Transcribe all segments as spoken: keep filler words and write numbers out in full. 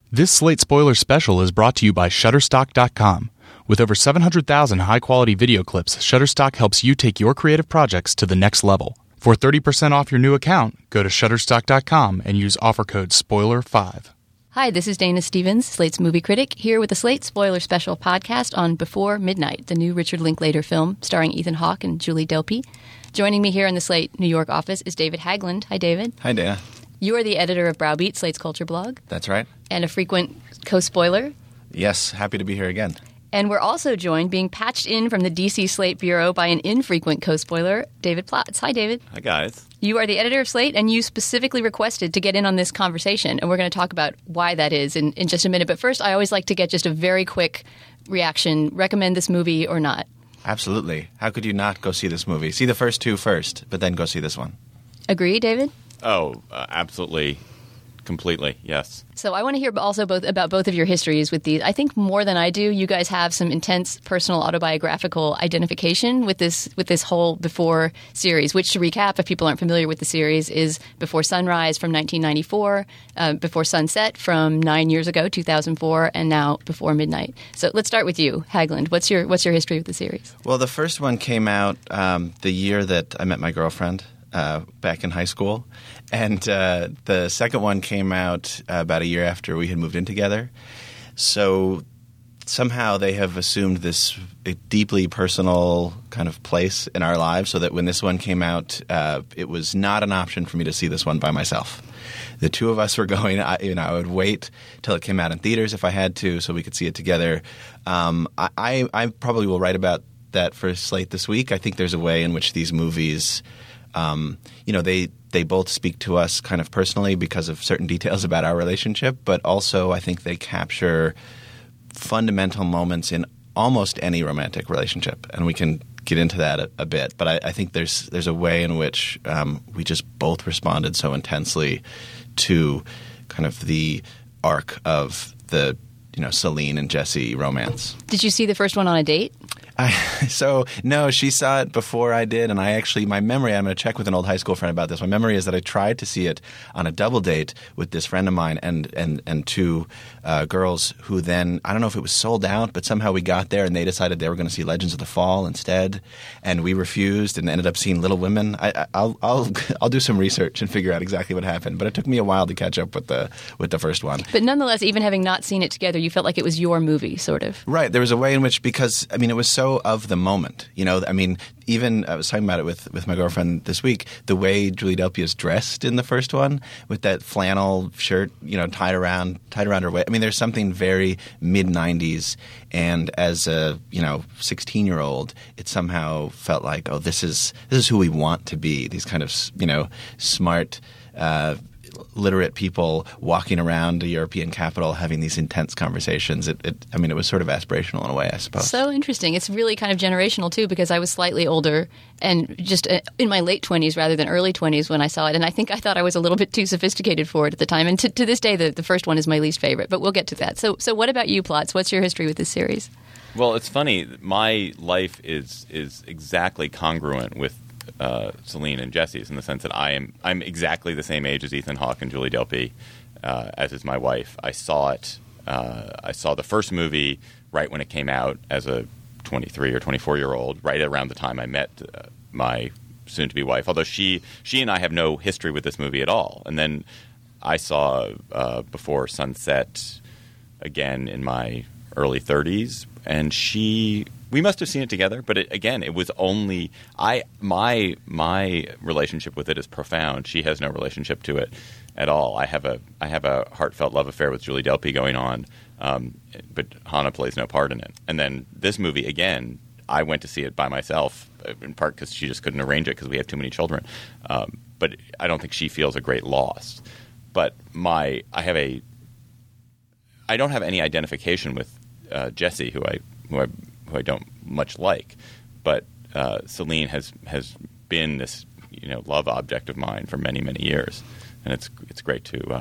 This Slate Spoiler Special is brought to you by Shutterstock dot com. With over seven hundred thousand high-quality video clips, Shutterstock helps you take your creative projects to the next level. For thirty percent off your new account, go to Shutterstock dot com and use offer code spoiler five. Hi, this is Dana Stevens, Slate's movie critic, here with the Slate Spoiler Special podcast on Before Midnight, the new Richard Linklater film starring Ethan Hawke and Julie Delpy. Joining me here in the Slate New York office is David Haglund. Hi, David. Hi, Dana. You are the editor of Browbeat, Slate's culture blog. That's right. And a frequent co-spoiler. Yes, happy to be here again. And we're also joined, being patched in from the D C Slate Bureau by an infrequent co-spoiler, David Plotz. Hi, David. Hi, guys. You are the editor of Slate, and you specifically requested to get in on this conversation, and we're going to talk about why that is in, in just a minute. But first, I always like to get just a very quick reaction. Recommend this movie or not? Absolutely. How could you not go see this movie? See the first two first, but then go see this one. Agree, David? Oh, uh, absolutely. Completely, yes. So I want to hear also both about both of your histories with these. I think more than I do, you guys have some intense personal autobiographical identification with this with this whole Before series, which, to recap, if people aren't familiar with the series, is Before Sunrise from nineteen ninety-four, uh, Before Sunset from nine years ago, two thousand four, and now Before Midnight. So let's start with you, Haglund. What's your what's your history with the series? Well, the first one came out um, the year that I met my girlfriend. Uh, back in high school. And uh, the second one came out uh, about a year after we had moved in together. So somehow they have assumed this deeply personal kind of place in our lives, so that when this one came out, uh, it was not an option for me to see this one by myself. The two of us were going. I, you know, I would wait till it came out in theaters if I had to, so we could see it together. Um, I, I, I probably will write about that for Slate this week. I think there's a way in which these movies – Um, you know, they, they both speak to us kind of personally because of certain details about our relationship, but also I think they capture fundamental moments in almost any romantic relationship, and we can get into that a, a bit. But I, I think there's there's a way in which um, we just both responded so intensely to kind of the arc of the, you know, Celine and Jesse romance. Did you see the first one on a date? I, so, no, she saw it before I did, and I actually – my memory – I'm going to check with an old high school friend about this. My memory is that I tried to see it on a double date with this friend of mine and and, and two uh, girls who then – I don't know if it was sold out, but somehow we got there and they decided they were going to see Legends of the Fall instead, and we refused and ended up seeing Little Women. I, I, I'll, I'll, I'll do some research and figure out exactly what happened, but it took me a while to catch up with the with the first one. But nonetheless, even having not seen it together, you felt like it was your movie, sort of. Right. There was a way in which – because, I mean, it was so of the moment, you know. I mean, even I was talking about it with, with my girlfriend this week. The way Julie Delpy is dressed in the first one, with that flannel shirt, you know, tied around tied around her waist. I mean, there's something very mid nineties. And as a you know sixteen year old, it somehow felt like, oh, this is this is who we want to be. These kind of you know smart. Uh, literate people walking around a European capital having these intense conversations. It, it, I mean, it was sort of aspirational in a way, I suppose. So interesting. It's really kind of generational, too, because I was slightly older and just uh, in my late twenties rather than early twenties when I saw it. And I think I thought I was a little bit too sophisticated for it at the time. And to, to this day, the, the first one is my least favorite. But we'll get to that. So, so what about you, Plotz? What's your history with this series? Well, it's funny. My life is is exactly congruent with Uh, Celine and Jesse's, in the sense that I am I'm exactly the same age as Ethan Hawke and Julie Delpy, uh, as is my wife. I saw it. Uh, I saw the first movie right when it came out as a twenty-three or twenty-four year old, right around the time I met uh, my soon-to-be wife. Although she she and I have no history with this movie at all. And then I saw uh, Before Sunset again in my early thirties, and she. We must have seen it together, but it, again, it was only I. My my relationship with it is profound. She has no relationship to it at all. I have a I have a heartfelt love affair with Julie Delpy going on, um, but Hannah plays no part in it. And then this movie again, I went to see it by myself, in part because she just couldn't arrange it because we have too many children. Um, but I don't think she feels a great loss. But my I have a I don't have any identification with uh, Jesse, who I who I. who I don't much like, but uh, Celine has has been this you know love object of mine for many many years, and it's it's great to um,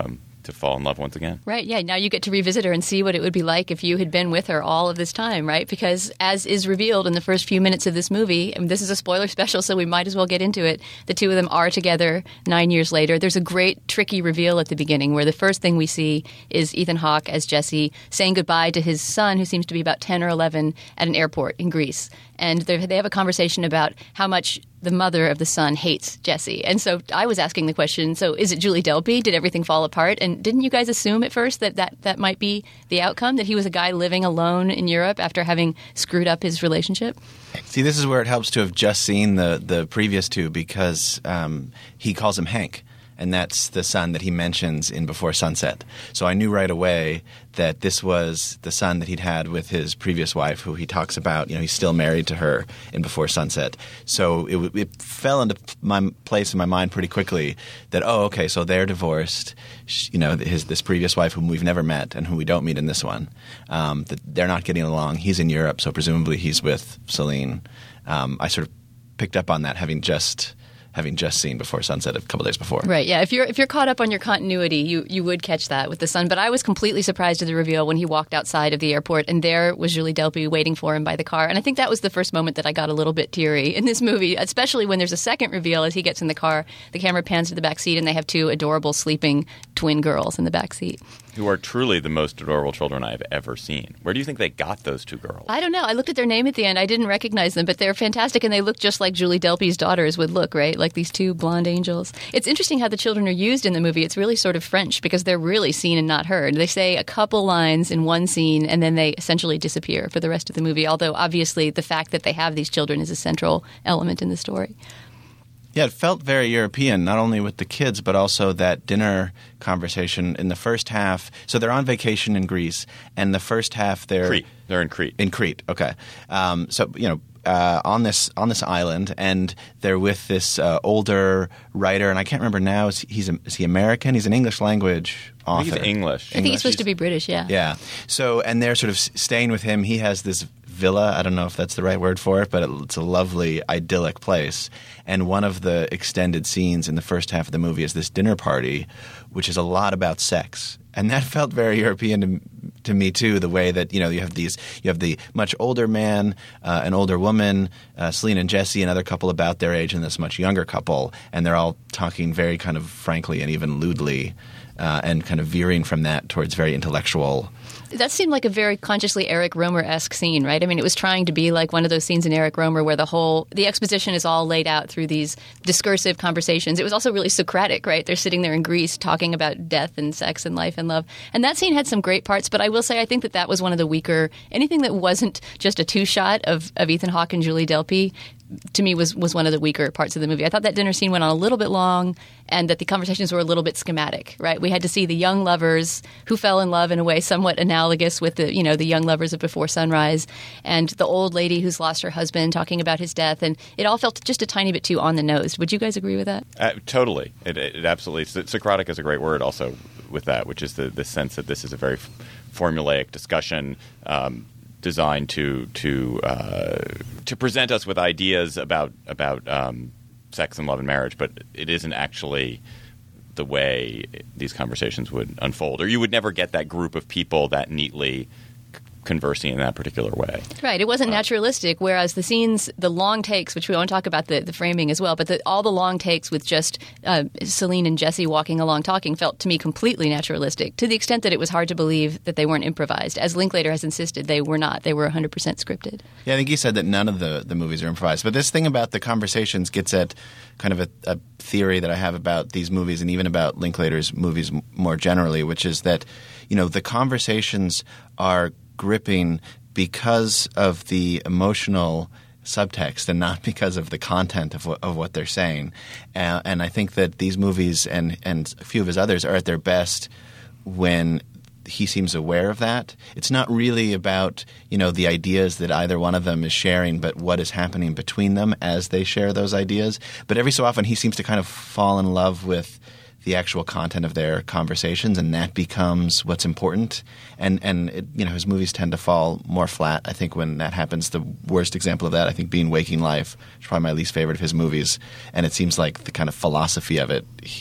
to fall in love once again. Right, yeah. Now you get to revisit her and see what it would be like if you had been with her all of this time, right? Because as is revealed in the first few minutes of this movie, and this is a spoiler special, so we might as well get into it, the two of them are together nine years later. There's a great, tricky reveal at the beginning where the first thing we see is Ethan Hawke as Jesse saying goodbye to his son, who seems to be about ten or eleven, at an airport in Greece. And they have a conversation about how much the mother of the son hates Jesse. And so I was asking the question, so is it Julie Delpy? Did everything fall apart? And didn't you guys assume at first that that, that might be the outcome, that he was a guy living alone in Europe after having screwed up his relationship? See, this is where it helps to have just seen the, the previous two because um, he calls him Hank. And that's the son that he mentions in Before Sunset. So I knew right away that this was the son that he'd had with his previous wife, who he talks about. You know, he's still married to her in Before Sunset. So it, it fell into my place in my mind pretty quickly that, oh, okay, so they're divorced. She, you know, his this previous wife, whom we've never met and whom we don't meet in this one, um, that they're not getting along. He's in Europe, so presumably he's with Celine. Um, I sort of picked up on that, having just. having just seen Before Sunset a couple days before. Right, yeah. If you're if you're caught up on your continuity, you, you would catch that with the son. But I was completely surprised at the reveal when he walked outside of the airport, and there was Julie Delpy waiting for him by the car. And I think that was the first moment that I got a little bit teary in this movie, especially when there's a second reveal as he gets in the car. The camera pans to the back seat, and they have two adorable sleeping twin girls in the back seat. Who are truly the most adorable children I've ever seen. Where do you think they got those two girls? I don't know. I looked at their name at the end. I didn't recognize them, but they're fantastic, and they look just like Julie Delpy's daughters would look, right? Like these two blonde angels. It's interesting how the children are used in the movie. It's really sort of French because they're really seen and not heard. They say a couple lines in one scene, and then they essentially disappear for the rest of the movie, although obviously the fact that they have these children is a central element in the story. Yeah, it felt very European, not only with the kids, but also that dinner conversation in the first half. So they're on vacation in Greece, and the first half they're Crete. They're in Crete. In Crete, okay. Um, so you know, uh, on this on this island, and they're with this uh, older writer, and I can't remember now. Is he, he's a, is he American? He's an English language author. I think he's English. I think he's supposed to be British. Yeah. Yeah. So and they're sort of staying with him. He has this villa. I don't know if that's the right word for it, but it's a lovely, idyllic place. And one of the extended scenes in the first half of the movie is this dinner party, which is a lot about sex. And that felt very European to, to me too. The way that you know you have these, you have the much older man, uh, an older woman, uh, Celine and Jesse, another couple about their age, and this much younger couple, and they're all talking very kind of frankly and even lewdly, uh, and kind of veering from that towards very intellectual. That seemed like a very consciously Eric Rohmer-esque scene, right? I mean, it was trying to be like one of those scenes in Eric Rohmer where the whole – the exposition is all laid out through these discursive conversations. It was also really Socratic, right? They're sitting there in Greece talking about death and sex and life and love. And that scene had some great parts, but I will say I think that that was one of the weaker – anything that wasn't just a two-shot of, of Ethan Hawke and Julie Delpy – to me was, was one of the weaker parts of the movie. I thought that dinner scene went on a little bit long and that the conversations were a little bit schematic, right? We had to see the young lovers who fell in love in a way somewhat analogous with the, you know, the young lovers of Before Sunrise, and the old lady who's lost her husband talking about his death, and it all felt just a tiny bit too on the nose. Would you guys agree with that? Uh, totally. It, it absolutely – Socratic is a great word also with that, which is the, the sense that this is a very f- formulaic discussion um, designed to to uh, to present us with ideas about about um, sex and love and marriage, but it isn't actually the way these conversations would unfold, or you would never get that group of people that neatly conversing in that particular way. Right. It wasn't naturalistic, whereas the scenes, the long takes, which we want to talk about the, the framing as well, but the, all the long takes with just uh, Celine and Jesse walking along talking felt to me completely naturalistic, to the extent that it was hard to believe that they weren't improvised. As Linklater has insisted, they were not. They were one hundred percent scripted. Yeah, I think he said that none of the, the movies are improvised. But this thing about the conversations gets at kind of a, a theory that I have about these movies and even about Linklater's movies m- more generally, which is that, you know, the conversations are gripping because of the emotional subtext and not because of the content of what, of what they're saying. Uh, and I think that these movies and, and a few of his others are at their best when he seems aware of that. It's not really about, you know, the ideas that either one of them is sharing, but what is happening between them as they share those ideas. But every so often he seems to kind of fall in love with the actual content of their conversations, and that becomes what's important. And and it, you know, his movies tend to fall more flat, I think, when that happens. The worst example of that, I think, being Waking Life, which is probably my least favorite of his movies. And it seems like the kind of philosophy of it he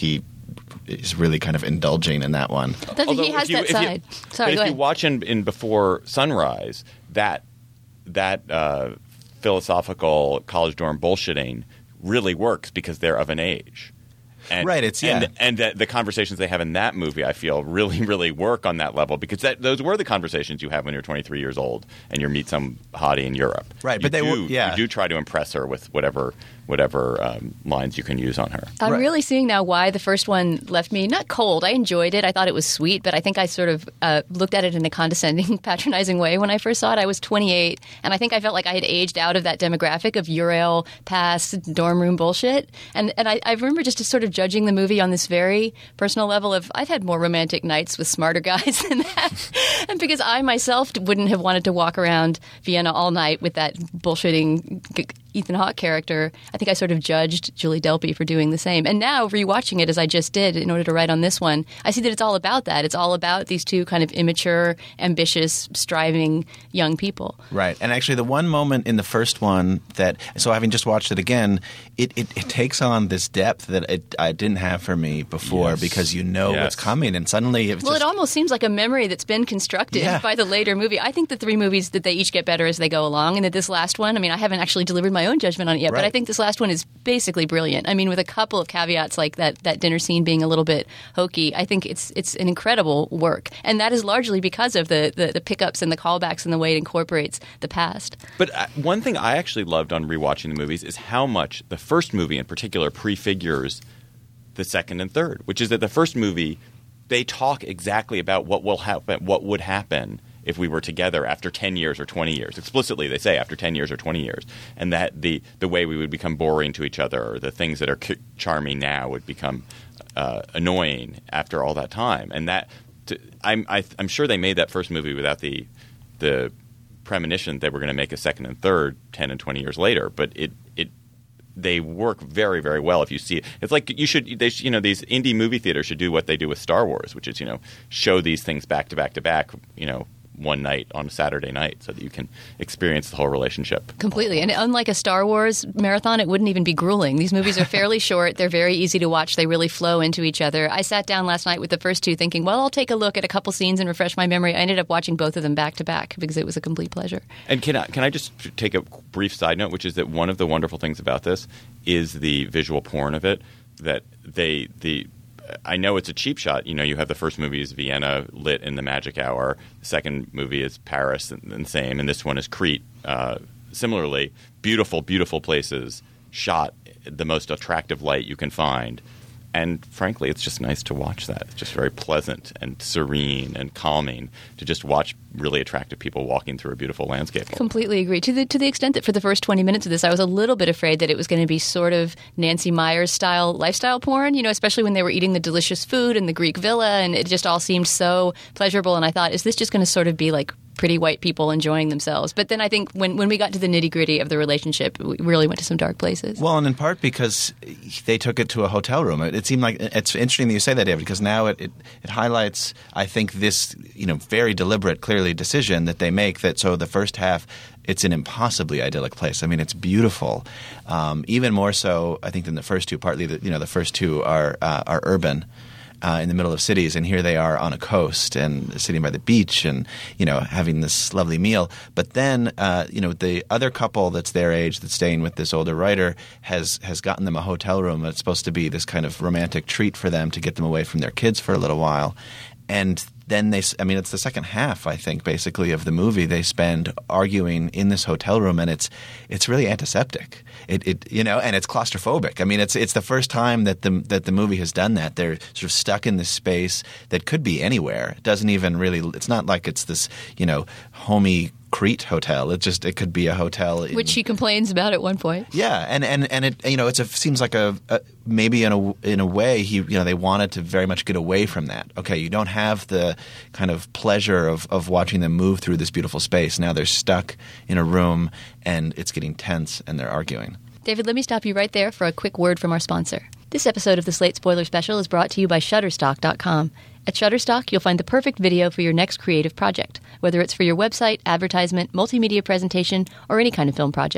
is really kind of indulging in that one. Doesn't Although he has if you- that if you- side? Sorry, but go if you ahead. watch in, in Before Sunrise, that that uh, philosophical college dorm bullshitting really works because they're of an age. And, Right, it's- yeah. and, and the, the conversations they have in that movie, I feel, really, really work on that level because that, those were the conversations you have when you're twenty-three years old and you meet some hottie in Europe. Right, You but they do, were- yeah. you do try to impress her with whatever whatever um, lines you can use on her. I'm Right. really seeing now why the first one left me not cold. I enjoyed it. I thought it was sweet, but I think I sort of uh, looked at it in a condescending, patronizing way when I first saw it. I was twenty-eight, and I think I felt like I had aged out of that demographic of Urail pass dorm room bullshit. And and I, I remember just sort of judging the movie on this very personal level of I've had more romantic nights with smarter guys than that, and because I myself wouldn't have wanted to walk around Vienna all night with that bullshitting g- Ethan Hawke character, I think I sort of judged Julie Delpy for doing the same. And now, rewatching it as I just did in order to write on this one, I see that it's all about that. It's all about these two kind of immature, ambitious, striving young people. Right. And actually, the one moment in the first one that – so having just watched it again, it, it, it takes on this depth that it I didn't have for me before Yes. because you know Yes. what's coming. And suddenly it's Well, just it almost seems like a memory that's been constructed Yeah. by the later movie. I think the three movies that they each get better as they go along, and that this last one, I mean, I haven't actually delivered my own judgment on it yet, but Right. I think this last one is basically brilliant. I mean, with a couple of caveats like that that dinner scene being a little bit hokey, I think it's it's an incredible work, and that is largely because of the the, the pickups and the callbacks and the way it incorporates the past. But uh, one thing I actually loved on rewatching the movies is how much the first movie in particular prefigures the second and third, which is that the first movie, they talk exactly about what will happen, what would happen if we were together after ten years or twenty years. Explicitly, they say after ten years or twenty years. And that the, the way we would become boring to each other or the things that are c- charming now would become uh, annoying after all that time. And that to, I'm, I, I'm sure they made that first movie without the the premonition that we're going to make a second and third ten and twenty years later. But it it they work very, very well if you see it. It's like you should, they, you know, these indie movie theaters should do what they do with Star Wars, which is, you know, show these things back to back to back, you know, one night on a Saturday night so that you can experience the whole relationship. Completely. And unlike a Star Wars marathon, it wouldn't even be grueling. These movies are fairly short. They're very easy to watch. They really flow into each other. I sat down last night with the first two thinking, well, I'll take a look at a couple scenes and refresh my memory. I ended up watching both of them back to back because it was a complete pleasure. And can I, can I just take a brief side note, which is that one of the wonderful things about this is the visual porn of it, that they the I know it's a cheap shot. You know, you have the first movie is Vienna lit in the magic hour. The second movie is Paris and, and same. And this one is Crete. Uh, similarly, beautiful, beautiful places shot the most attractive light you can find. And frankly, it's just nice to watch that. It's just very pleasant and serene and calming to just watch really attractive people walking through a beautiful landscape. Completely agree. To the to the extent that for the first twenty minutes of this, I was a little bit afraid that it was going to be sort of Nancy Meyers style lifestyle porn, you know, especially when they were eating the delicious food in the Greek villa, and it just all seemed so pleasurable. And I thought, is this just going to sort of be like pretty white people enjoying themselves? But then I think when, when we got to the nitty gritty of the relationship, we really went to some dark places. Well, and in part because they took it to a hotel room. It, it seemed like it's interesting that you say that, David, because now it, it, it highlights, I think, this you know very deliberate, clearly decision that they make. That so the first half, it's an impossibly idyllic place. I mean, it's beautiful, um, even more so, I think, than the first two. Partly, the, you know, the first two are uh, are urban. Uh, in the middle of cities, and here they are on a coast and sitting by the beach and, you know, having this lovely meal. But then, uh, you know, the other couple that's their age that's staying with this older writer has has gotten them a hotel room that's supposed to be this kind of romantic treat for them to get them away from their kids for a little while. And then they – I mean, it's the second half, I think, basically, of the movie. They spend arguing in this hotel room, and it's it's really antiseptic. It, it you know, and it's claustrophobic. I mean, it's it's the first time that the that the movie has done that. They're sort of stuck in this space that could be anywhere. It doesn't even really – it's not like it's this, you know, homey Crete hotel. It just – it could be a hotel in, Which she complains about at one point. yeah, and, and, and it you know it's a seems like a, a maybe in a in a way he you know they wanted to very much get away from that. Okay, you don't have the kind of pleasure of, of watching them move through this beautiful space. Now they're stuck in a room and it's getting tense and they're arguing. David, let me stop you right there for a quick word from our sponsor. This episode of the Slate Spoiler Special is brought to you by Shutterstock dot com. At Shutterstock, you'll find the perfect video for your next creative project, whether it's for your website, advertisement, multimedia presentation, or any kind of film project.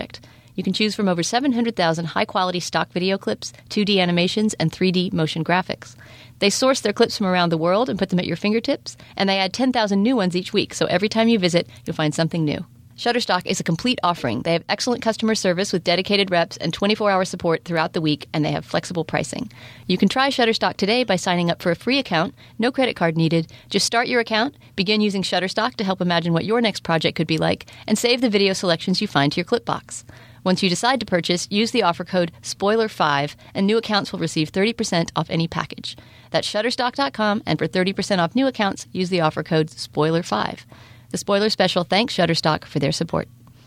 You can choose from over seven hundred thousand high-quality stock video clips, two D animations, and three D motion graphics. They source their clips from around the world and put them at your fingertips, and they add ten thousand new ones each week, so every time you visit, you'll find something new. Shutterstock is a complete offering. They have excellent customer service with dedicated reps and twenty-four hour support throughout the week, and they have flexible pricing. You can try Shutterstock today by signing up for a free account, no credit card needed. Just start your account, begin using Shutterstock to help imagine what your next project could be like, and save the video selections you find to your clip box. Once you decide to purchase, use the offer code spoiler five, and new accounts will receive thirty percent off any package. That's shutterstock dot com, and for thirty percent off new accounts, use the offer code spoiler five. The Spoiler Special thanks Shutterstock for their support.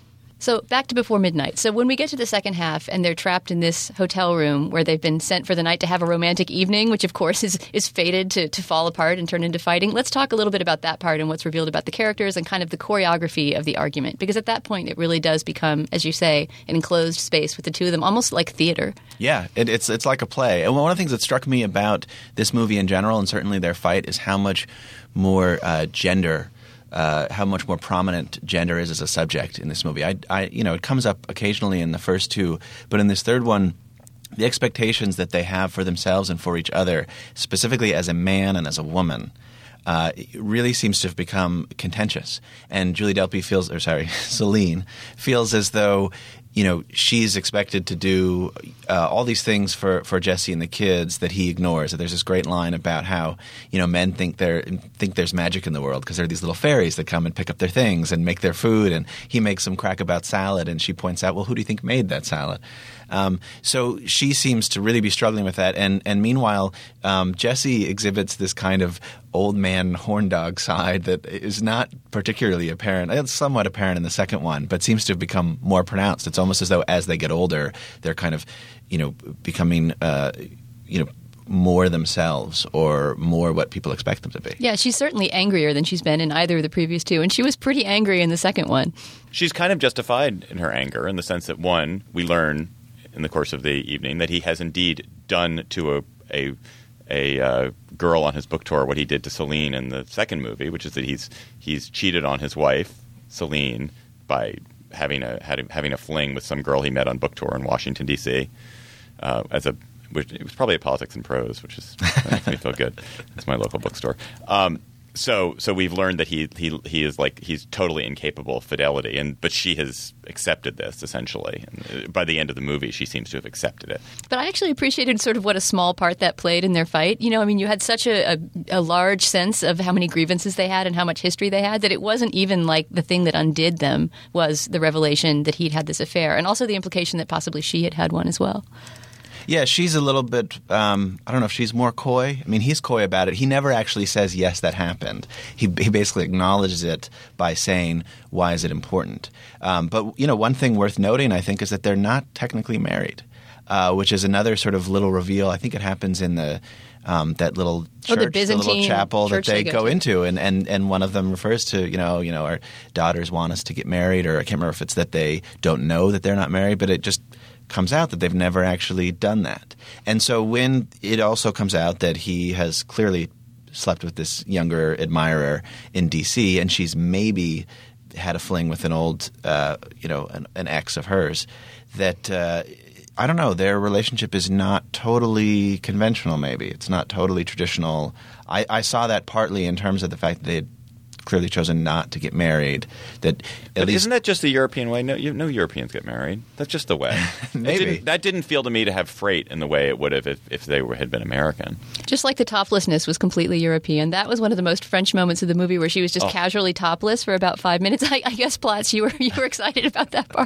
So back to Before Midnight. So when we get to the second half and they're trapped in this hotel room where they've been sent for the night to have a romantic evening, which of course is, is fated to, to fall apart and turn into fighting, let's talk a little bit about that part and what's revealed about the characters and kind of the choreography of the argument. Because at that point it really does become, as you say, an enclosed space with the two of them, almost like theater. Yeah, it, it's it's like a play. And one of the things that struck me about this movie in general, and certainly their fight, is how much more uh, gender Uh, how much more prominent gender is as a subject in this movie. I, I, you know, it comes up occasionally in the first two, but in this third one, the expectations that they have for themselves and for each other, specifically as a man and as a woman, uh, really seems to have become contentious. And Julie Delpy feels, or sorry, Celine feels as though, you know, she's expected to do uh, all these things for, for Jesse and the kids that he ignores. There's this great line about how, you know, men think they're think there's magic in the world because there are these little fairies that come and pick up their things and make their food. And he makes some crack about salad, and she points out, well, who do you think made that salad? Um, so she seems to really be struggling with that. And, and meanwhile, um, Jesse exhibits this kind of old man horn dog side that is not particularly apparent. It's somewhat apparent in the second one, but seems to have become more pronounced. It's almost as though as they get older, they're kind of, you know, becoming, uh, you know, more themselves or more what people expect them to be. Yeah, she's certainly angrier than she's been in either of the previous two, and she was pretty angry in the second one. She's kind of justified in her anger in the sense that, one, we learn in the course of the evening that he has indeed done to a a, a uh, girl on his book tour what he did to Celine in the second movie, which is that he's he's cheated on his wife, Celine, by having a had, having a fling with some girl he met on book tour in Washington, D C Uh, as a which, it was probably a Politics and Prose, which is that makes me feel good. It's my local bookstore. Um, So, so we've learned that he he he is like he's totally incapable of fidelity, and but she has accepted this essentially. And by the end of the movie, she seems to have accepted it. But I actually appreciated sort of what a small part that played in their fight. You know, I mean, you had such a, a, a large sense of how many grievances they had and how much history they had that it wasn't even like the thing that undid them was the revelation that he'd had this affair, and also the implication that possibly she had had one as well. Yeah, she's a little bit um, – I don't know if she's more coy. I mean, he's coy about it. He never actually says, yes, that happened. He, he basically acknowledges it by saying, why is it important? Um, but, you know, one thing worth noting, I think, is that they're not technically married, uh, which is another sort of little reveal. I think it happens in the um, that little church, oh, the, Byzantine the little chapel church that they, they go, go to. into. And, and, and one of them refers to, you know, you know, our daughters want us to get married, or I can't remember if it's that they don't know that they're not married, but it just – comes out that they've never actually done that. And so when it also comes out that he has clearly slept with this younger admirer in D C and she's maybe had a fling with an old, uh, you know, an, an ex of hers, that uh, I don't know, their relationship is not totally conventional maybe. It's not totally traditional. I, I saw that partly in terms of the fact that they had clearly chosen not to get married. That at but least isn't that just the European way? No, you, no Europeans get married. That's just the way. Maybe. That didn't, that didn't feel to me to have freight in the way it would have if, if they were, had been American. Just like the toplessness was completely European. That was one of the most French moments of the movie where she was just Oh. casually topless for about five minutes. I, I guess, Platz, you were you were excited about that part.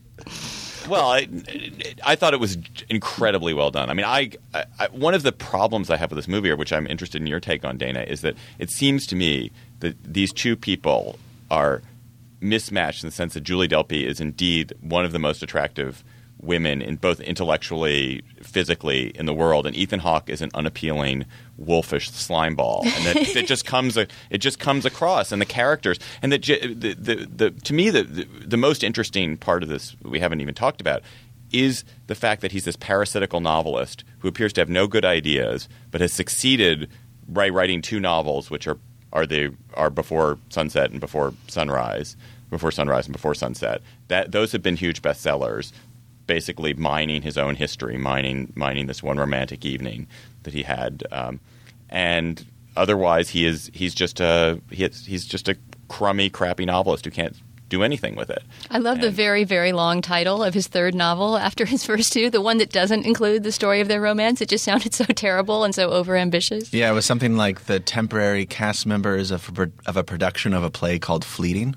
Well, I, I thought it was incredibly well done. I mean, I, I one of the problems I have with this movie, or which I'm interested in your take on, Dana, is that it seems to me that these two people are mismatched in the sense that Julie Delpy is indeed one of the most attractive women in both intellectually, physically in the world, and Ethan Hawke is an unappealing, wolfish slime ball, and that it just comes it just comes across, and the characters, and that the, the, the to me the, the the most interesting part of this we haven't even talked about is the fact that he's this parasitical novelist who appears to have no good ideas, but has succeeded by writing two novels which are are the are before sunset and before sunrise, before sunrise and before sunset. That those have been huge bestsellers, basically mining his own history, mining mining this one romantic evening that he had, um, and otherwise he is he's just a he is, he's just a crummy, crappy novelist who can't do anything with it. I love and, the very, very long title of his third novel after his first two, the one that doesn't include the story of their romance. It just sounded so terrible and so overambitious. Yeah, it was something like the temporary cast members of, of a production of a play called Fleeting.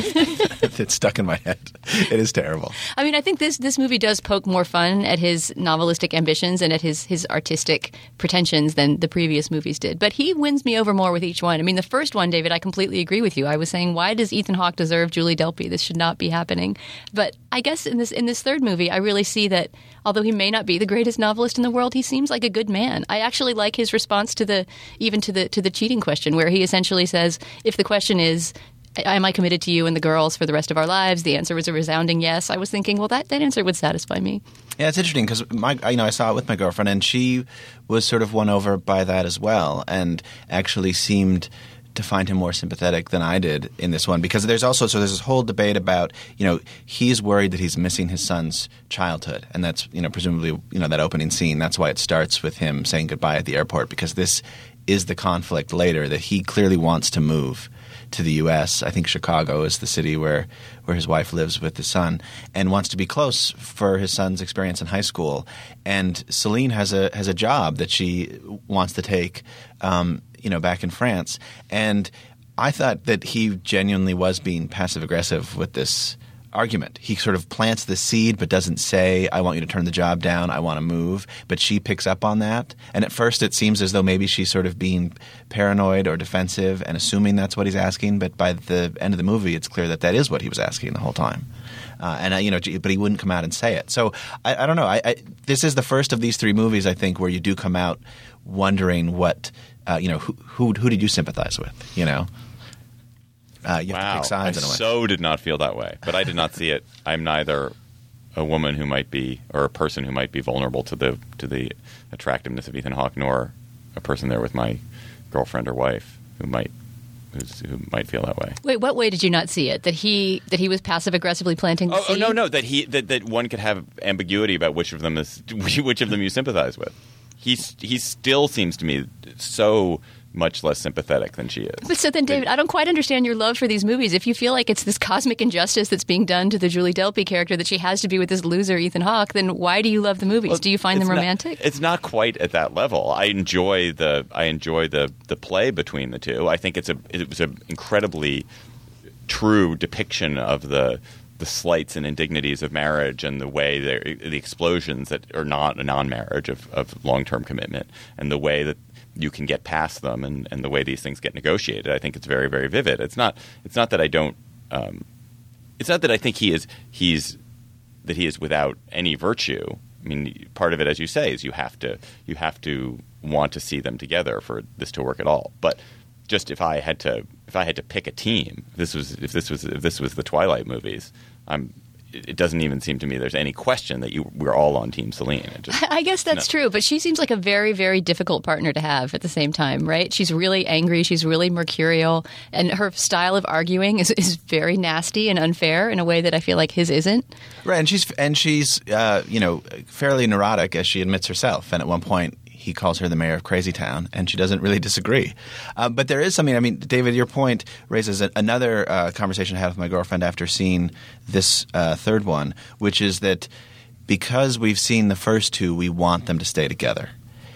It's stuck in my head. It is terrible. I mean, I think this this movie does poke more fun at his novelistic ambitions and at his, his artistic pretensions than the previous movies did. But he wins me over more with each one. I mean, the first one, David, I completely agree with you. I was saying, why does Ethan Hawke deserve Julie Delpy? This should not be happening. But I guess in this in this third movie, I really see that although he may not be the greatest novelist in the world, he seems like a good man. I actually like his response to the even to the to the cheating question, where he essentially says, if the question is, am I committed to you and the girls for the rest of our lives? The answer was a resounding yes. I was thinking, well, that, that answer would satisfy me. Yeah, it's interesting because my, you know, I saw it with my girlfriend, and she was sort of won over by that as well, and actually seemed to find him more sympathetic than I did in this one, because there's also so there's this whole debate about, you know, he's worried that he's missing his son's childhood, and that's, you know, presumably, you know, that opening scene, that's why it starts with him saying goodbye at the airport, because this is the conflict later, that he clearly wants to move to the U S. I think Chicago is the city where where his wife lives with his son, and wants to be close for his son's experience in high school. And Celine has a has a job that she wants to take, um, you know, back in France. And I thought that he genuinely was being passive aggressive with this argument. He sort of plants the seed but doesn't say, I want you to turn the job down, I want to move. But she picks up on that. And at first it seems as though maybe she's sort of being paranoid or defensive and assuming that's what he's asking. But by the end of the movie, it's clear that that is what he was asking the whole time. Uh, and, uh, you know, but he wouldn't come out and say it. So I, I don't know. I, I, this is the first of these three movies, I think, where you do come out wondering what, uh, you know, who, who, who did you sympathize with, you know? Uh, you wow. have to pick sides I in a way. so did not feel that way, but I did not see it. I'm neither a woman who might be, or a person who might be vulnerable to the to the attractiveness of Ethan Hawke, nor a person there with my girlfriend or wife who might who's, who might feel that way. Wait, what way did you not see it? That he that he was passive aggressively planting the oh, seed? Oh no, no, that he that, that one could have ambiguity about which of them is which of them you sympathize with. He's he still seems to me so much less sympathetic than she is. But so then, David, I don't quite understand your love for these movies. If you feel like it's this cosmic injustice that's being done to the Julie Delpy character, that she has to be with this loser Ethan Hawke, then why do you love the movies? Well, do you find them not, romantic? It's not quite at that level. I enjoy the I enjoy the the play between the two. I think it's a it was an incredibly true depiction of the the slights and indignities of marriage and the way the explosions that are not a non-marriage of, of long-term commitment, and the way that you can get past them, and, and the way these things get negotiated. I think it's very, very vivid. It's not. It's not that I don't. Um, it's not that I think he is. He's that he is without any virtue. I mean, part of it, as you say, is you have to. You have to want to see them together for this to work at all. But just if I had to, if I had to pick a team, this was if this was if this was the Twilight movies, I'm. It doesn't even seem to me there's any question that you we're all on Team Celine. It just, I guess that's no. true, but she seems like a very, very difficult partner to have at the same time, right? She's really angry, she's really mercurial, and her style of arguing is, is very nasty and unfair in a way that I feel like his isn't. Right, and she's and she's uh, you know, fairly neurotic, as she admits herself. And at one point, he calls her the mayor of Crazy Town, and she doesn't really disagree. Uh, but there is something. I mean, David, your point raises a, another uh, conversation I had with my girlfriend after seeing this uh, third one, which is that because we've seen the first two, we want them to stay together.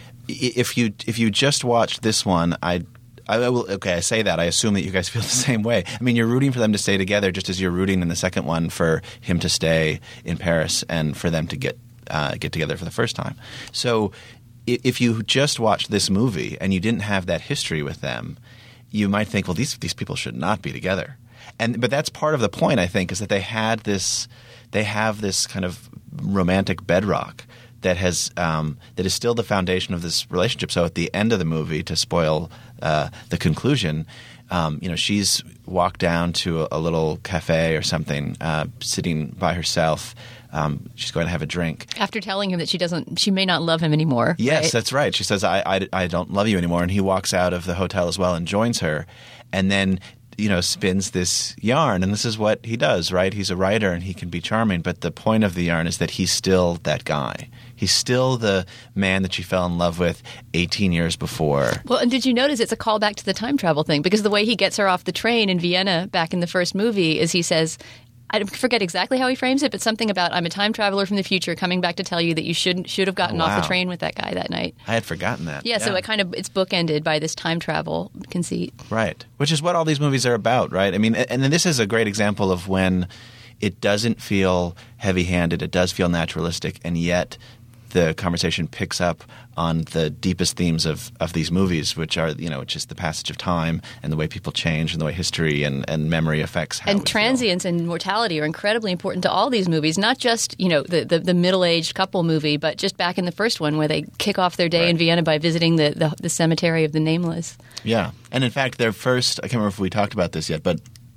If you if you just watched this one, I. I will, okay, I say that. I assume that you guys feel the same way. I mean, you're rooting for them to stay together just as you're rooting in the second one for him to stay in Paris and for them to get uh, get together for the first time. So if you just watched this movie and you didn't have that history with them, you might think, well, these these people should not be together. And but that's part of the point, I think, is that they had this they have this kind of romantic bedrock that has um, that is still the foundation of this relationship. So at the end of the movie, to spoil uh, the conclusion, um, you know, she's walk down to a, a little cafe or something, uh, sitting by herself. Um, she's going to have a drink. After telling him that she doesn't, she may not love him anymore. Yes, right? that's right. She says, I, I, I don't love you anymore. And he walks out of the hotel as well and joins her. And then, you know, spins this yarn. And this is what he does, right? He's a writer and he can be charming. But the point of the yarn is that he's still that guy. He's still the man that she fell in love with eighteen years before. Well, and did you notice it's a callback to the time travel thing? Because the way he gets her off the train in Vienna back in the first movie is he says, I forget exactly how he frames it, but something about I'm a time traveler from the future coming back to tell you that you should should have gotten Oh, off wow. the train with that guy that night. I had forgotten that. Yeah, so it kind of it's bookended by this time travel conceit. Right. Which is what all these movies are about, right? I mean, and this is a great example of when it doesn't feel heavy-handed, it does feel naturalistic, and yet the conversation picks up on the deepest themes of, of these movies, which are, you know, just the passage of time and the way people change and the way history and, and memory affects how we And transience feel. and mortality are incredibly important to all these movies, not just, you know, the, the, the middle-aged couple movie, but just back in the first one where they kick off their day Right. in Vienna by visiting the, the, the cemetery of the nameless. Yeah. And in fact, their first – I can't remember if we talked about this yet, but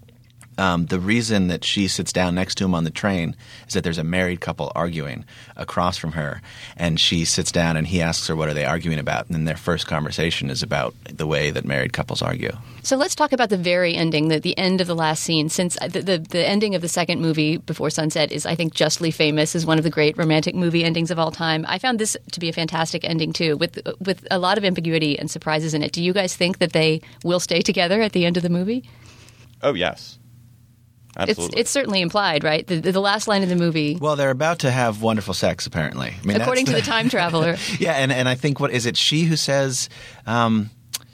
Um, the reason that she sits down next to him on the train is that there's a married couple arguing across from her, and she sits down and he asks her what are they arguing about, and then their first conversation is about the way that married couples argue. So let's talk about the very ending, the, the end of the last scene. Since the, the, the ending of the second movie, Before Sunset, is, I think, justly famous as one of the great romantic movie endings of all time. I found this to be a fantastic ending, too, with with a lot of ambiguity and surprises in it. Do you guys think that they will stay together at the end of the movie? Oh, yes. It's, Absolutely. it's certainly implied, right? The, the last line of the movie. Well, they're about to have wonderful sex, apparently. I mean, According to that's the time traveler. Yeah, and, and I think, what is it, she who says, um,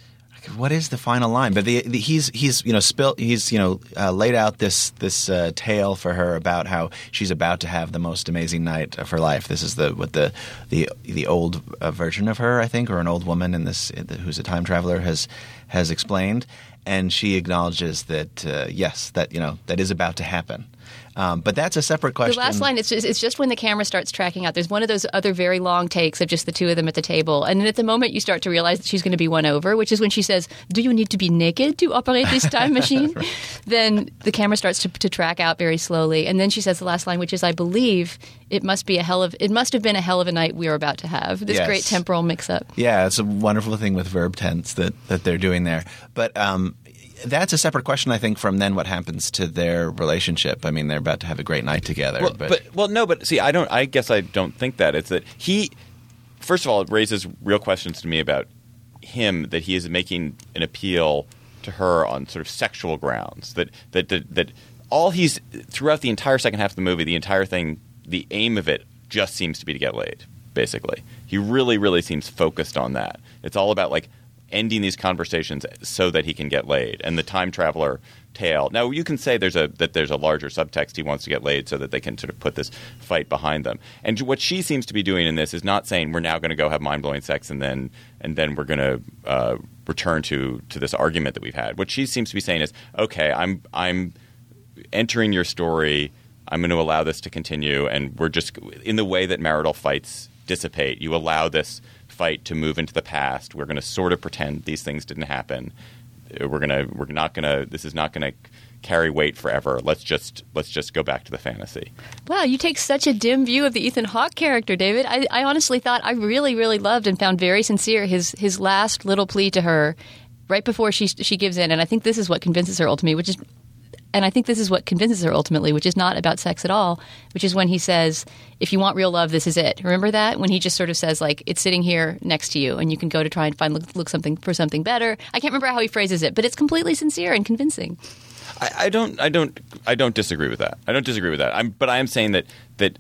what is the final line? But the, the, he's, he's, you know, spilt, he's, you know, uh, laid out this, this uh, tale for her about how she's about to have the most amazing night of her life. This is the, what the, the, the old uh, version of her, I think, or an old woman in this, who's a time traveler has, has explained. And she acknowledges that, uh, yes, that, you know, that is about to happen. Um, but that's a separate question. The last line, it's just, it's just when the camera starts tracking out. There's one of those other very long takes of just the two of them at the table. And then at the moment you start to realize that she's going to be won over, which is when she says, do you need to be naked to operate this time machine? Right. Then the camera starts to, to track out very slowly. And then she says the last line, which is, I believe it must be a hell of, it must have been a hell of a night we are about to have. This Yes. great temporal mix-up. Yeah, it's a wonderful thing with verb tense that, that they're doing there. But um, that's a separate question, I think, from then what happens to their relationship. I mean, they're about to have a great night together. Well, but, but well, no, but see, I don't. I guess I don't think that. It's that he, first of all, it raises real questions to me about him, that he is making an appeal to her on sort of sexual grounds. That that that, that all he's throughout the entire second half of the movie, the entire thing, the aim of it just seems to be to get laid. Basically, he really, really seems focused on that. It's all about like ending these conversations so that he can get laid, and the time traveler tale. Now, you can say there's a that there's a larger subtext. He wants to get laid so that they can sort of put this fight behind them. And what she seems to be doing in this is not saying we're now going to go have mind blowing sex and then and then we're going to uh, return to to this argument that we've had. What she seems to be saying is, okay, I'm I'm entering your story. I'm going to allow this to continue, and we're just in the way that marital fights dissipate. You allow this fight to move into the past. We're going to sort of pretend these things didn't happen. We're gonna. We're not gonna. This is not gonna carry weight forever. Let's just. Let's just go back to the fantasy. Wow, you take such a dim view of the Ethan Hawke character, David. I, I honestly thought I really, really loved and found very sincere his his last little plea to her, right before she she gives in. And I think this is what convinces her ultimately, which is. And I think this is what convinces her ultimately, which is not about sex at all, which is when he says, if you want real love, this is it. Remember that? When he just sort of says, like, it's sitting here next to you and you can go to try and find look, look something for something better. I can't remember how he phrases it, but it's completely sincere and convincing. I, I don't. I don't. I don't disagree with that. I don't disagree with that. I'm, but I am saying that that,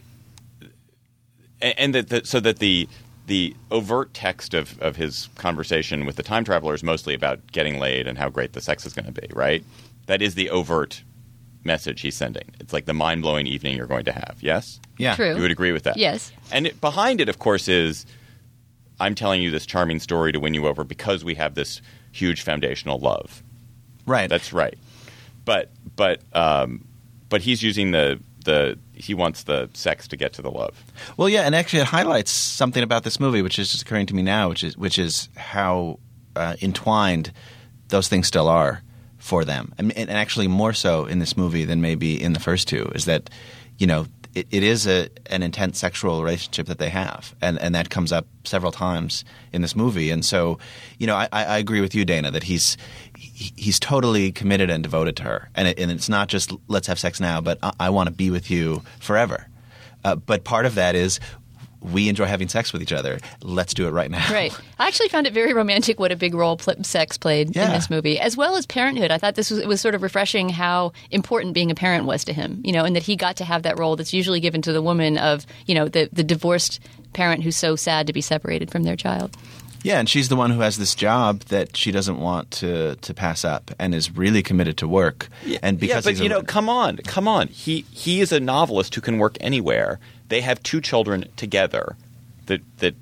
and that, that so that the the overt text of, of his conversation with the time traveler is mostly about getting laid and how great the sex is going to be, right? That is the overt message he's sending. It's like the mind-blowing evening you're going to have. Yes? yeah. True. You would agree with that? Yes. And it, behind it, of course, is I'm telling you this charming story to win you over because we have this huge foundational love. Right. That's right. But but um, but he's using the the he wants the sex to get to the love. Well, yeah, and actually it highlights something about this movie, which is just occurring to me now, which is which is how uh, entwined those things still are for them, and, and actually more so in this movie than maybe in the first two, is that, you know, it, it is a, an intense sexual relationship that they have, and, and that comes up several times in this movie. And so, you know, I, I agree with you, Dana, that he's he, he's totally committed and devoted to her, and, it, and it's not just let's have sex now, but I, I want to be with you forever. Uh, but part of that is, we enjoy having sex with each other. Let's do it right now. Right. I actually found it very romantic what a big role pl- sex played yeah. in this movie, as well as parenthood. I thought this was it was sort of refreshing how important being a parent was to him, you know, and that he got to have that role that's usually given to the woman of, you know, the, the divorced parent who's so sad to be separated from their child. Yeah, and she's the one who has this job that she doesn't want to, to pass up and is really committed to work. Yeah, and because yeah, but he's a, you know, come on, come on. He he is a novelist who can work anywhere. They have two children together that that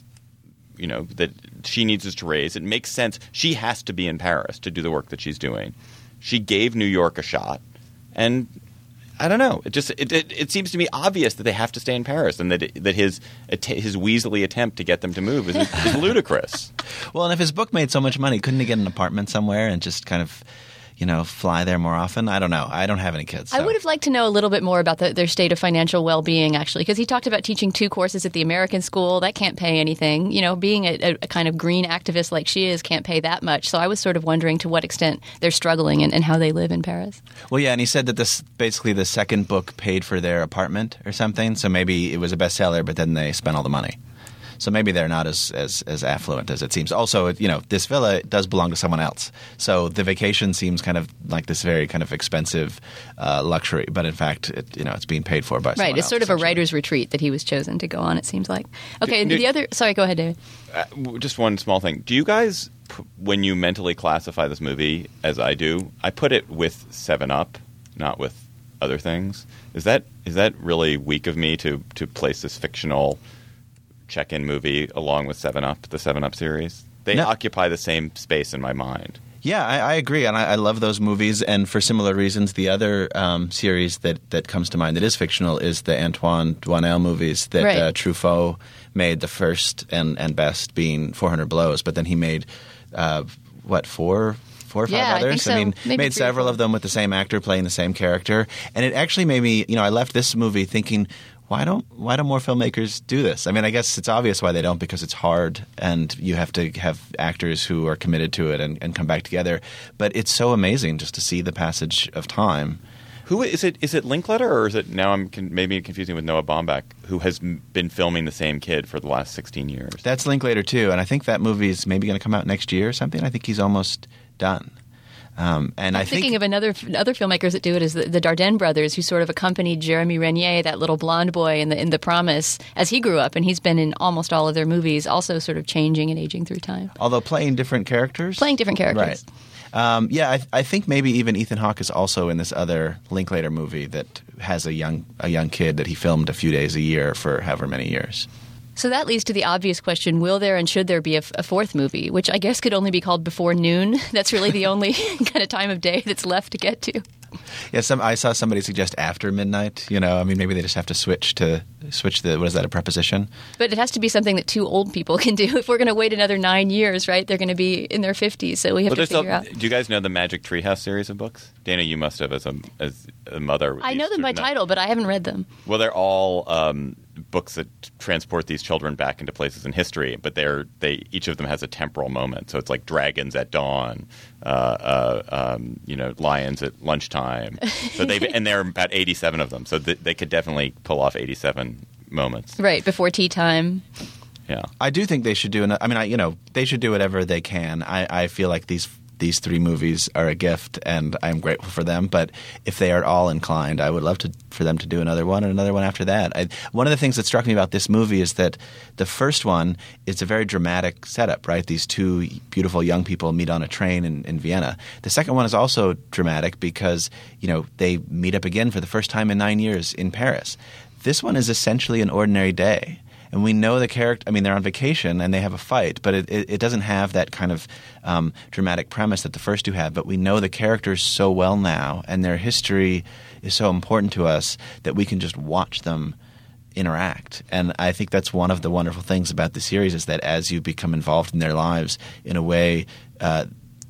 you know that she needs us to raise. It makes sense. She has to be in Paris to do the work that she's doing. She gave New York a shot, and I don't know. It just it, it, it seems to me obvious that they have to stay in Paris, and that that his his Weasley attempt to get them to move is, is ludicrous. Well, and if his book made so much money, couldn't he get an apartment somewhere and just kind of, you know, fly there more often? I don't know. I don't have any kids. So. I would have liked to know a little bit more about the, their state of financial well-being, actually, because he talked about teaching two courses at the American school. That can't pay anything. You know, being a, a kind of green activist like she is can't pay that much. So I was sort of wondering to what extent they're struggling and, and how they live in Paris. Well, yeah, and he said that this basically the second book paid for their apartment or something. So maybe it was a bestseller, but then they spent all the money. So maybe they're not as, as, as affluent as it seems. Also, you know, this villa does belong to someone else. So the vacation seems kind of like this very kind of expensive uh, luxury. But in fact, it, you know, it's being paid for by someone Right. It's else, sort of a writer's retreat that he was chosen to go on, it seems like. Okay, Do- the other – sorry, go ahead, David. Uh, just one small thing. Do you guys, when you mentally classify this movie, as I do, I put it with seven up, not with other things. Is that is that really weak of me to, to place this fictional – check-in movie along with seven up, the seven up series? They no. occupy the same space in my mind. Yeah, I, I agree, and I, I love those movies. And for similar reasons, the other um, series that, that comes to mind that is fictional is the Antoine Doinel movies that right. uh, Truffaut made. The first and, and best being four hundred blows, but then he made uh, what four. Four or five yeah, others. I, think so. I mean, Maybe made several of them with the same actor playing the same character, and it actually made me. You know, I left this movie thinking, why don't why don't more filmmakers do this? I mean, I guess it's obvious why they don't, because it's hard, and you have to have actors who are committed to it and, and come back together. But it's so amazing just to see the passage of time. Who is it? Is it Linkletter, or is it now? I'm con- maybe confusing with Noah Baumbach, who has m- been filming the same kid for the last sixteen years. That's Linklater too, and I think that movie is maybe going to come out next year or something. I think he's almost done. Um, and I'm I thinking think, of another other filmmakers that do it is the, the Dardenne brothers, who sort of accompanied Jeremy Renier, that little blonde boy in the in The Promise, as he grew up, and he's been in almost all of their movies, also sort of changing and aging through time, although playing different characters, playing different characters. Right. Um, yeah, I, I think maybe even Ethan Hawke is also in this other Linklater movie that has a young a young kid that he filmed a few days a year for however many years. So that leads to the obvious question, will there and should there be a, a fourth movie, which I guess could only be called Before Noon. That's really the only kind of time of day that's left to get to. Yeah, some I saw somebody suggest after midnight. You know, I mean, maybe they just have to switch to switch the what is that, a preposition? But it has to be something that two old people can do. If we're going to wait another nine years, right? They're going to be in their fifties, so we have Well, to figure a, out. Do you guys know the Magic Treehouse series of books? Dana, you must have as a as a mother. I know them by title, but I haven't read them. Well, they're all um, books that transport these children back into places in history, but they're they each of them has a temporal moment. So it's like dragons at dawn, uh, uh, um, you know, lions at lunchtime. So they and there are about eighty-seven of them. So th- they could definitely pull off eighty-seven moments. Right, before tea time. Yeah, I do think they should do. An, I mean, I, you know, they should do whatever they can. I, I feel like these these three movies are a gift, and I'm grateful for them. But if they are all inclined, I would love to for them to do another one and another one after that. I, one of the things that struck me about this movie is that the first one is a very dramatic setup, right? These two beautiful young people meet on a train in, in Vienna. The second one is also dramatic because, you know, they meet up again for the first time in nine years in Paris. This one is essentially an ordinary day. And we know the character – I mean, they're on vacation and they have a fight, but it, it, it doesn't have that kind of um, dramatic premise that the first two have. But we know the characters so well now, and their history is so important to us that we can just watch them interact. And I think that's one of the wonderful things about the series is that as you become involved in their lives in a way uh,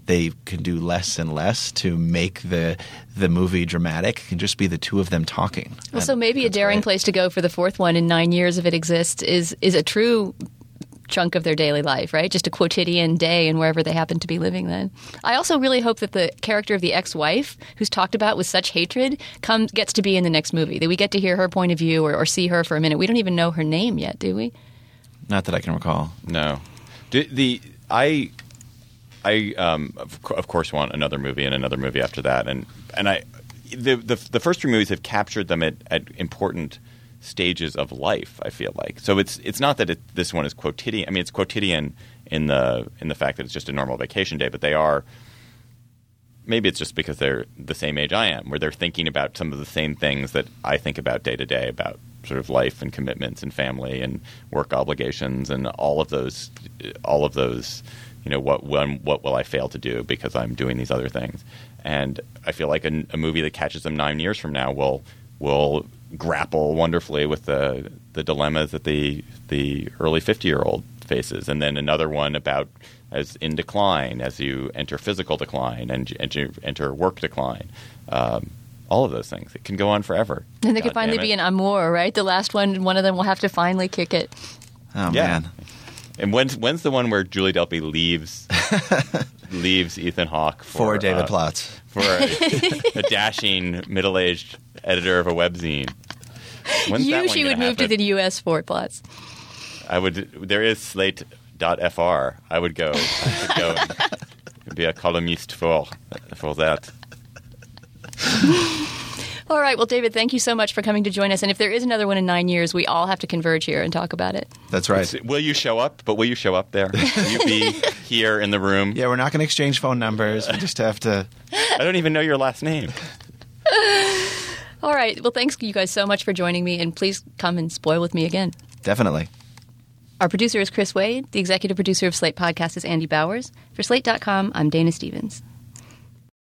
they can do less and less to make the the movie dramatic. It can just be the two of them talking. Well, so And maybe a that's daring great. place to go for the fourth one in nine years if it exists is is a true chunk of their daily life, right? Just a quotidian day and wherever they happen to be living then. I also really hope that the character of the ex-wife, who's talked about with such hatred, comes gets to be in the next movie, that we get to hear her point of view or, or see her for a minute. We don't even know her name yet, do we? Not that I can recall. No. Do, the I I um, of, co- of course want another movie and another movie after that, and and I the the, the first three movies have captured them at, at important stages of life. I feel like so it's it's not that it, this one is quotidian. I mean, it's quotidian in the in the fact that it's just a normal vacation day, but they are. Maybe it's just because they're the same age I am, where they're thinking about some of the same things that I think about day to day, about sort of life and commitments and family and work obligations and all of those, all of those, you know, what when, what will I fail to do because I'm doing these other things? And I feel like a, a movie that catches them nine years from now will will grapple wonderfully with the the dilemmas that the the early fifty year old faces, and then another one about as in decline as you enter physical decline and enter, enter work decline. Um, all of those things. It can go on forever. And they God could finally damn it. be an amour, right? The last one, one of them will have to finally kick it. Oh, Yeah. man. And when's when's the one where Julie Delpy leaves leaves Ethan Hawke for, For David uh, Plotz. for a, a dashing middle aged editor of a webzine? When's that You, one she gonna would move to happen? the U S for plots. I would. There is Slate dot F R. I would go. I would go and be a columnist for for that. All right. Well, David, thank you so much for coming to join us. And if there is another one in nine years, we all have to converge here and talk about it. That's right. Will you show up? But will you show up there? Will you be here in the room? Yeah, we're not going to exchange phone numbers. We just have to. I don't even know your last name. All right. Well, thanks you guys so much for joining me. And please come and spoil with me again. Definitely. Our producer is Chris Wade. The executive producer of Slate Podcast is Andy Bowers. For Slate dot com, I'm Dana Stevens.